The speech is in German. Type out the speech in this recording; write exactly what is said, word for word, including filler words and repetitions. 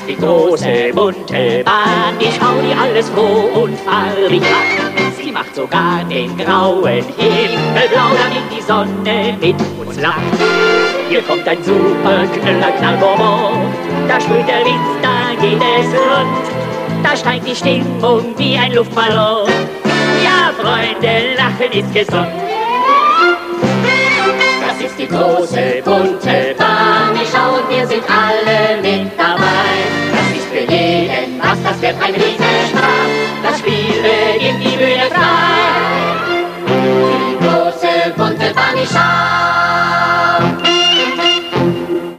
die große bunte Bahn. Ich schau die alles froh und farbig an. Sie macht sogar den grauen Himmel blau, damit die Sonne mit uns lacht. Hier kommt ein super Knüller, Knallbonbon. Da sprüht der Wind, da geht es rund. Da steigt die Stimmung wie ein Luftballon. Ja, Freunde, lachen ist gesund. Das ist die große bunte Bahn. Ich schau und wir sind alle mit dabei. Das ist für jeden was, das wird ein Riesenspaß. Das Spiel beginnt die Bühne frei. Die große bunte Bahn, ich schau.